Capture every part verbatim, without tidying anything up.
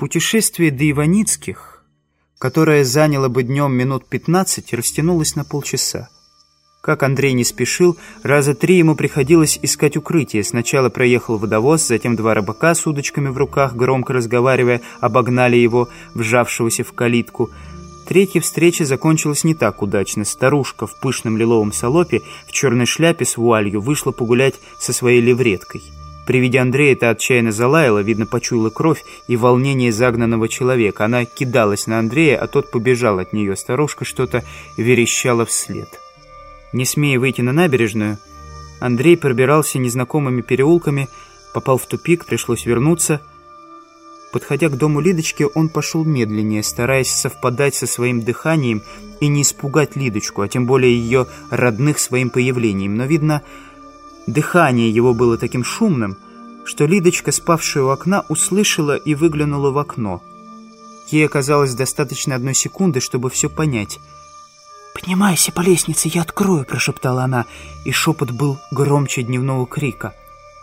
Путешествие до Иваницких, которое заняло бы днем минут пятнадцать, растянулось на полчаса. Как Андрей не спешил, раза три ему приходилось искать укрытие. Сначала проехал водовоз, затем два рыбака с удочками в руках, громко разговаривая, обогнали его, вжавшегося в калитку. Третья встреча закончилась не так удачно. Старушка в пышном лиловом салопе, в черной шляпе с вуалью, вышла погулять со своей левреткой. При виде Андрея та отчаянно залаяла, видно, почуяла кровь и волнение загнанного человека. Она кидалась на Андрея, а тот побежал от нее. Старушка что-то верещала вслед. Не смея выйти на набережную, Андрей пробирался незнакомыми переулками, попал в тупик, пришлось вернуться. Подходя к дому Лидочки, он пошел медленнее, стараясь совпадать со своим дыханием и не испугать Лидочку, а тем более ее родных своим появлением. Но, видно, дыхание его было таким шумным, что Лидочка, спавшая у окна, услышала и выглянула в окно. Ей оказалось достаточно одной секунды, чтобы все понять. «Поднимайся по лестнице, я открою», — прошептала она, и шепот был громче дневного крика.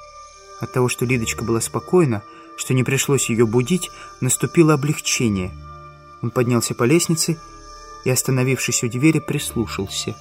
От того, что Лидочка была спокойна, что не пришлось ее будить, наступило облегчение. Он поднялся по лестнице и, остановившись у двери, прислушался.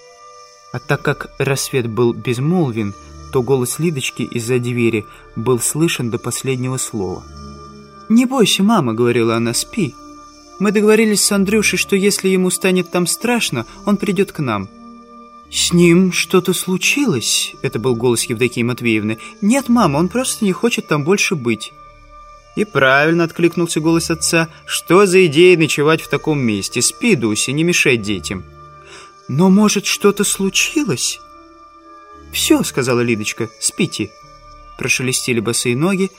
А так как рассвет был безмолвен, то голос Лидочки из-за двери был слышен до последнего слова. «Не бойся, мама», — говорила она, — «спи. Мы договорились с Андрюшей, что если ему станет там страшно, он придет к нам». «С ним что-то случилось?» — это был голос Евдокии Матвеевны. «Нет, мама, он просто не хочет там больше быть». «И правильно», — откликнулся голос отца. «Что за идея ночевать в таком месте? Спи, Дуся, не мешай детям». «Но, может, что-то случилось?» «Все», — сказала Лидочка, — «спите». Прошелестели босые ноги,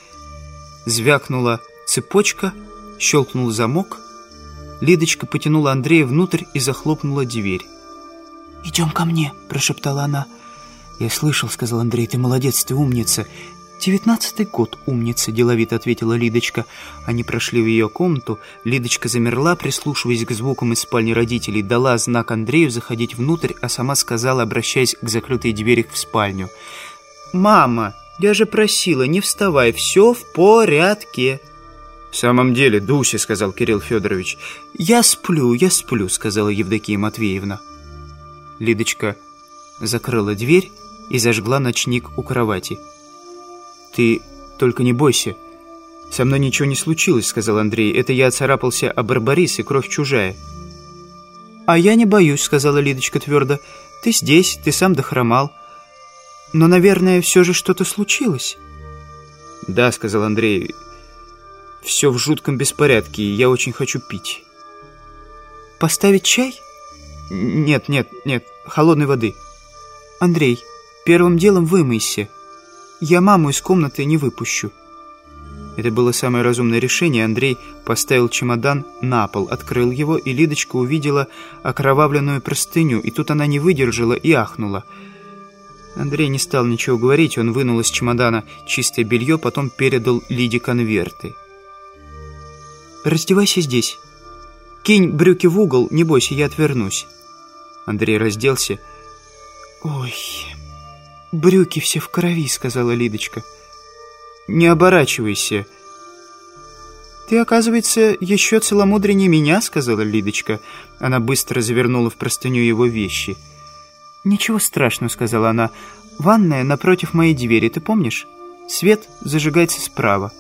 звякнула цепочка, щелкнул замок. Лидочка потянула Андрея внутрь и захлопнула дверь. «Идем ко мне», — прошептала она. «Я слышал», — сказал Андрей, — «ты молодец, ты умница». «Девятнадцатый год, умница», — деловито ответила Лидочка. Они прошли в ее комнату. Лидочка замерла, прислушиваясь к звукам из спальни родителей, дала знак Андрею заходить внутрь, а сама сказала, обращаясь к закрытой двери в спальню: «Мама, я же просила, не вставай, все в порядке». «В самом деле, Дуся», — сказал Кирилл Федорович. «Я сплю, я сплю», — сказала Евдокия Матвеевна. Лидочка закрыла дверь и зажгла ночник у кровати. «Ты только не бойся. Со мной ничего не случилось», — сказал Андрей. «Это я оцарапался о барбарис, и кровь чужая». «А я не боюсь», — сказала Лидочка твердо. «Ты здесь, ты сам дохромал. Но, наверное, все же что-то случилось». «Да», — сказал Андрей. «Все в жутком беспорядке, и я очень хочу пить». «Поставить чай?» «Нет, нет, нет, холодной воды». «Андрей, первым делом вымойся. Я маму из комнаты не выпущу». Это было самое разумное решение. Андрей поставил чемодан на пол, открыл его, и Лидочка увидела окровавленную простыню, и тут она не выдержала и ахнула. Андрей не стал ничего говорить, он вынул из чемодана чистое белье, потом передал Лиде конверты. «Раздевайся здесь. Кинь брюки в угол, не бойся, я отвернусь». Андрей разделся. «Ой, брюки все в крови», — сказала Лидочка. «Не оборачивайся». «Ты, оказывается, еще целомудреннее меня», — сказала Лидочка. Она быстро завернула в простыню его вещи. «Ничего страшного», — сказала она. «Ванная напротив моей двери, ты помнишь? Свет зажигается справа».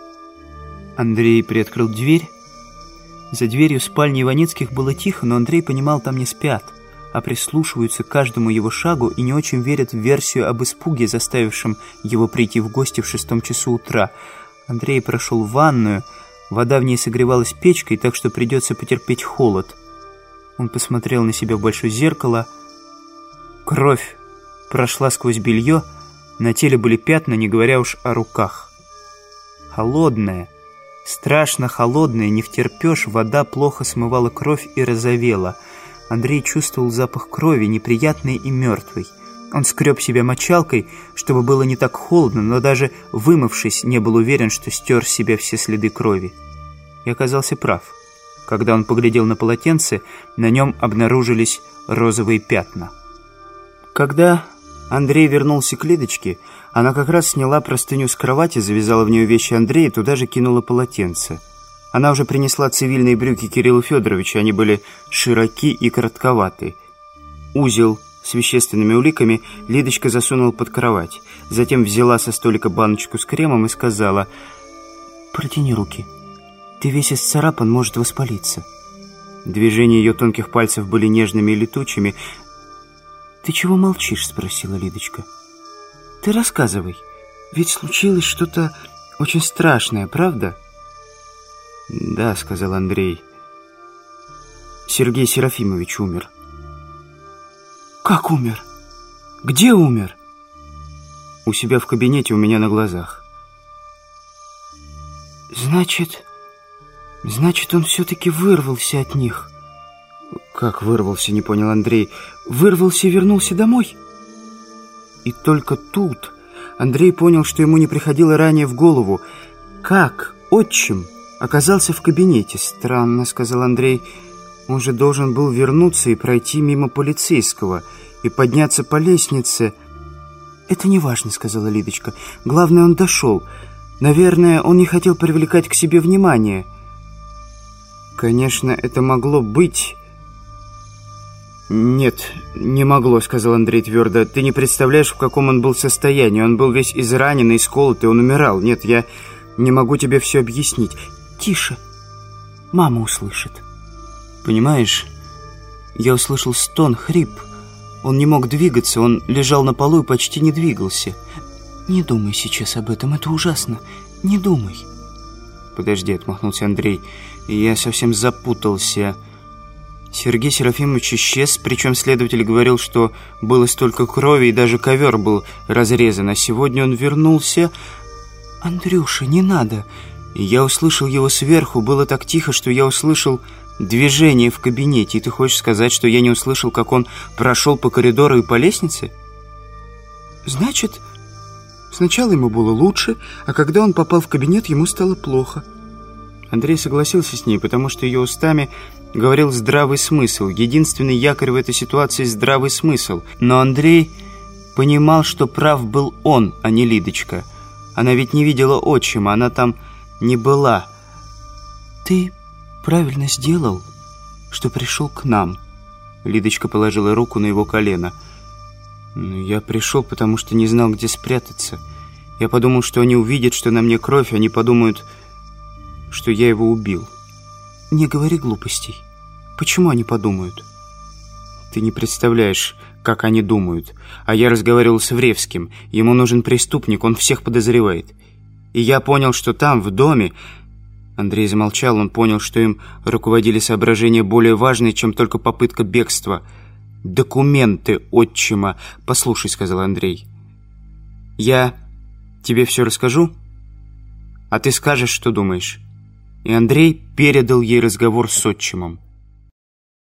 Андрей приоткрыл дверь. За дверью спальни Иваницких было тихо, но Андрей понимал, там не спят, а прислушиваются к каждому его шагу и не очень верят в версию об испуге, заставившем его прийти в гости в шестом часу утра. Андрей прошел в ванную. Вода в ней согревалась печкой, так что придется потерпеть холод. Он посмотрел на себя в большое зеркало. Кровь прошла сквозь белье, на теле были пятна, не говоря уж о руках. Холодная, страшно холодная, не втерпешь, вода плохо смывала кровь и розовела. Андрей чувствовал запах крови, неприятный и мертвый. Он скреб себя мочалкой, чтобы было не так холодно, но даже вымывшись, не был уверен, что стер с себя все следы крови. И оказался прав. Когда он поглядел на полотенце, на нем обнаружились розовые пятна. Когда Андрей вернулся к Лидочке, она как раз сняла простыню с кровати, завязала в нее вещи Андрея и туда же кинула полотенце. Она уже принесла цивильные брюки Кириллу Федоровичу. Они были широки и коротковаты. Узел с вещественными уликами Лидочка засунула под кровать. Затем взяла со столика баночку с кремом и сказала: «Протяни руки. Ты весь исцарапан, может воспалиться». Движения ее тонких пальцев были нежными и летучими. «Ты чего молчишь?» — спросила Лидочка. «Ты рассказывай. Ведь случилось что-то очень страшное, правда?» «Да», — сказал Андрей. «Сергей Серафимович умер». «Как умер? Где умер?» «У себя в кабинете, у меня на глазах». «Значит, значит, он все-таки вырвался от них». «Как вырвался?» — не понял Андрей. «Вырвался и вернулся домой?» И только тут Андрей понял, что ему не приходило ранее в голову. Как отчим оказался в кабинете? «Странно», — сказал Андрей. «Он же должен был вернуться и пройти мимо полицейского и подняться по лестнице». «Это не важно», — сказала Лидочка. «Главное, он дошел. Наверное, он не хотел привлекать к себе внимание». «Конечно, это могло быть...» «Нет, не могло», — сказал Андрей твердо. «Ты не представляешь, в каком он был состоянии. Он был весь израненный, исколотый, он умирал. Нет, я не могу тебе все объяснить». «Тише, мама услышит». «Понимаешь, я услышал стон, хрип. Он не мог двигаться, он лежал на полу и почти не двигался». «Не думай сейчас об этом, это ужасно. Не думай». «Подожди», — отмахнулся Андрей. «Я совсем запутался». Сергей Серафимович исчез, причем следователь говорил, что было столько крови, и даже ковер был разрезан. А сегодня он вернулся. «Андрюша, не надо». И я услышал его сверху. Было так тихо, что я услышал движение в кабинете. И ты хочешь сказать, что я не услышал, как он прошел по коридору и по лестнице? Значит, сначала ему было лучше, а когда он попал в кабинет, ему стало плохо. Андрей согласился с ней, потому что ее устами говорил здравый смысл. Единственный якорь в этой ситуации — здравый смысл. Но Андрей понимал, что прав был он, а не Лидочка. Она ведь не видела отчима, она там не была. «Ты правильно сделал, что пришел к нам». Лидочка положила руку на его колено. «Я пришел, потому что не знал, где спрятаться. Я подумал, что они увидят, что на мне кровь, они подумают, что я его убил». «Не говори глупостей. Почему они подумают?» «Ты не представляешь, как они думают. А я разговаривал с Вревским. Ему нужен преступник, он всех подозревает. И я понял, что там, в доме...» Андрей замолчал, он понял, что им руководили соображения более важные, чем только попытка бегства. «Документы отчима». «Послушай», — сказал Андрей, — «я тебе все расскажу, а ты скажешь, что думаешь». И Андрей передал ей разговор с отчимом.